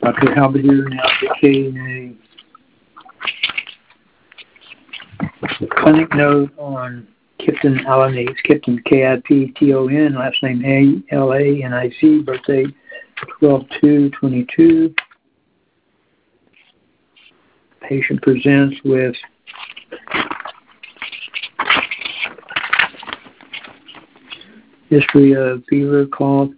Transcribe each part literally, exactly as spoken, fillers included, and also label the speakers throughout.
Speaker 1: Doctor Halberdier now indicating a clinic note on Kipton Alaniz. Kipton, K I P T O N, last name A L A N I C, birthday twelve two twenty-two. Patient presents with history of fever, cough,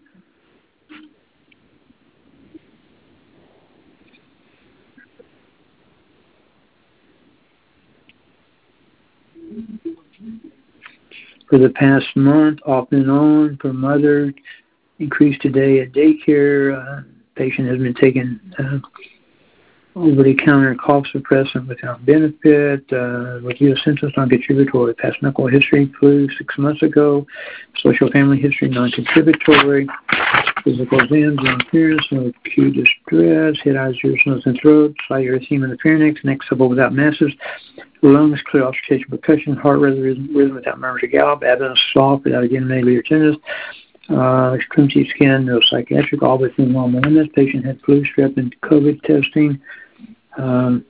Speaker 1: for the past month, off and on, for mother, increased today at daycare. Uh, patient has been taking uh, over-the-counter cough suppressant without benefit, uh, with U S symptoms non-contributory, past medical history, flu six months ago, social family history non-contributory, physical exams, non-appearance, no acute distress, head, eyes, ears, nose, and throat, slight erythema in the pharynx, neck supple without masses, lungs clear, auscultation, percussion, heart rhythm, rhythm without murmurs or gallop, abdomen soft without again negative or tenderness, uh, extremity scan, no psychiatric, all within normal limits. Patient had flu, strep, and COVID testing. Um,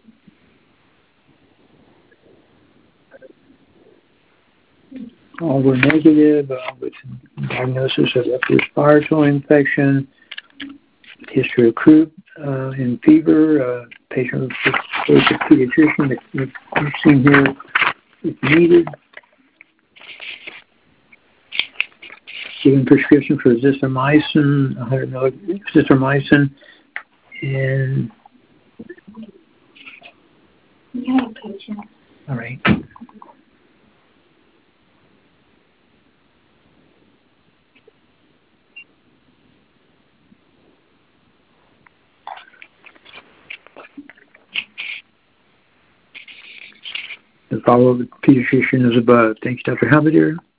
Speaker 1: all were negative, uh, with diagnosis of upper respiratory infection, history of croup uh, and fever. Uh, patient was a pediatrician that we've seen here if needed. Given prescription for azithromycin, one hundred milligrams azithromycin, and
Speaker 2: yeah, patient.
Speaker 1: All right. The follow the pediatrician is above. Thanks, Doctor Halberdier.